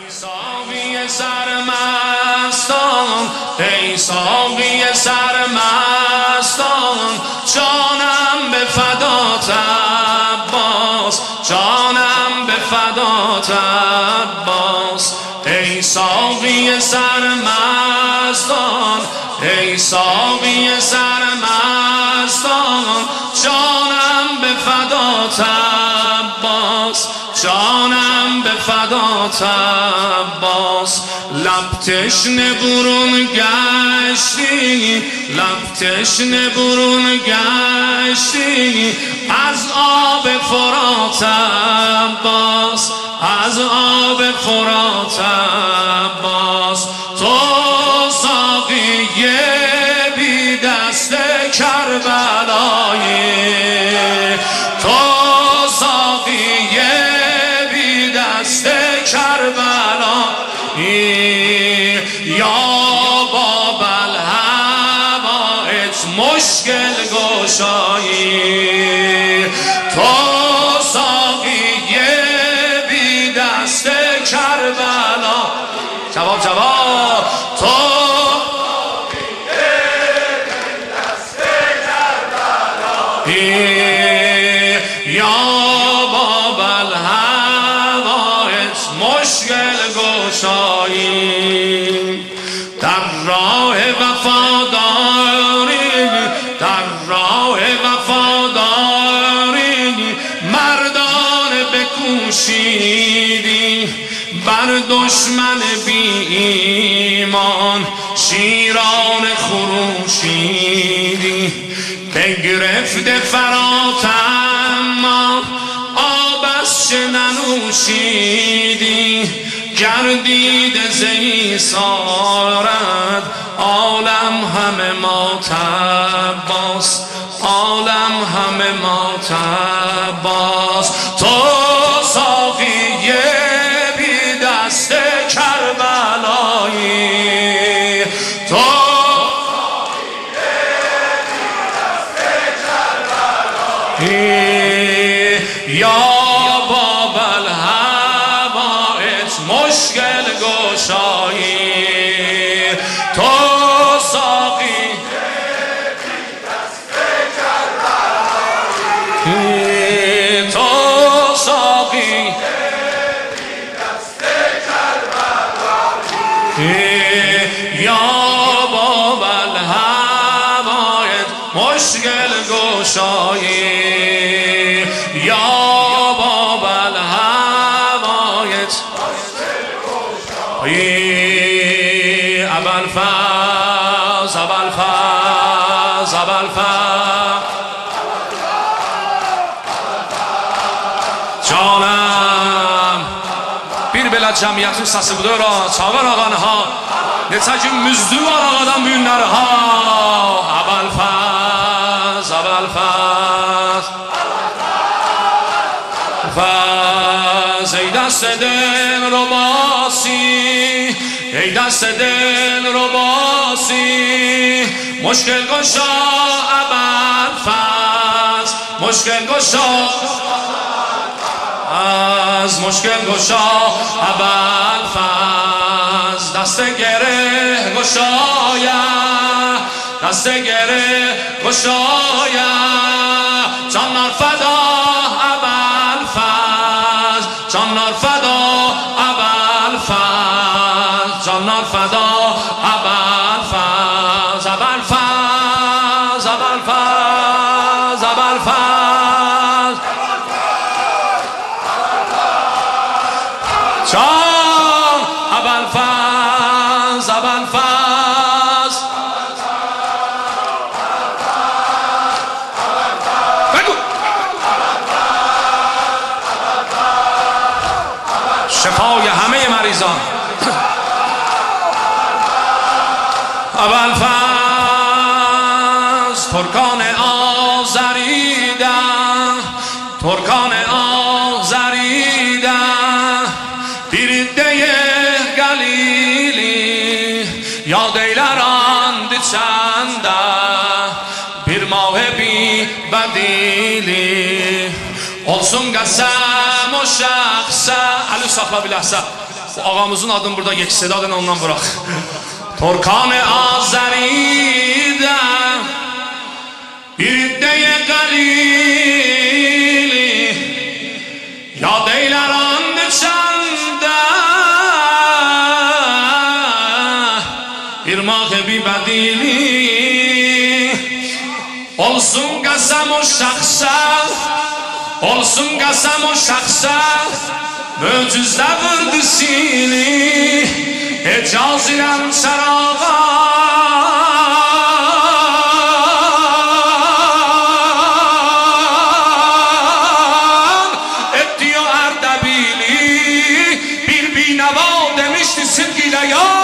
ساقی سرمستان، ای ساقی سرمستان، جانم به فدات عباس، جانم به فدات عباس. ای ساقی سرمستان، ای ساقی سرمستان، جانم به فدات عباس، جانم به فدات عباس. لب تشنه برون گشتی، لب تشنه برون گشتی، از آب فرات عباس، از آب فرات عباس. تو ساقی بی دست کربلایی، تو ساقی بی دست کربلایی، یا باب الهوایج مشکل گشایی. تو ساقی بی دست کربلا، جواب جواب. تو یا باب الهوایج مشکل گشایی. در راه وفاداری، در راه وفاداری، مردان بکوشیدی، بر دشمن بی ایمان شیران خروشیدی. بگرفته فرات اما آب از چه ننوشیدی، گردید زهی سارد عالم همه مات عباس، عالم همه مات عباس. تو ساقی بی دست کربلایی، تو یا باب الهوایج مشکل گشایی. تو ساقی تو ساقی یا باب الهوایج مشکل گشایی، یا باب الهوایج ابوالفضل ابوالفضل ابوالفضل جانم bir belə cəmiyyətin səsi budur çağır ağanha neçə gün müzdü var ağadan müyünlərha. Əbəlfəz Əbəlfəz فاز ای دست دل رو باسی، ای دست دل رو باسی، مشکل گشا ابوالفضل، مشکل گشا از مشکل گشا ابوالفضل. دست گره گشایا، دست گره گشایا، جانار فدا ابوالفضل، جانار فدا ابوالفضل، جانار فدا ابوالفضل. ابوالفضل ابوالفضل ابوالفضل جان ابوالفضل ابوالفضل بگو شفای همه مریضان. ابوالفضل ترکان آزریدن، ترکان آزریدن دیرده گلیلی، یا دیلران چنده bir ماه بی بدیلی olsun قسم و شخصه. الو صحبه بلحظه Ağamızın adını burada Yekseda ondan bırak. Torkan Azeri'de bir deye galili ya deyler andı çanda irmak bir bedili olsun qasam o şahsa olsun qasam o şahsa möcüzde vurdu sili ecaz ilem çarağa etti o Erdebili bir bineva demişti silgiyle ya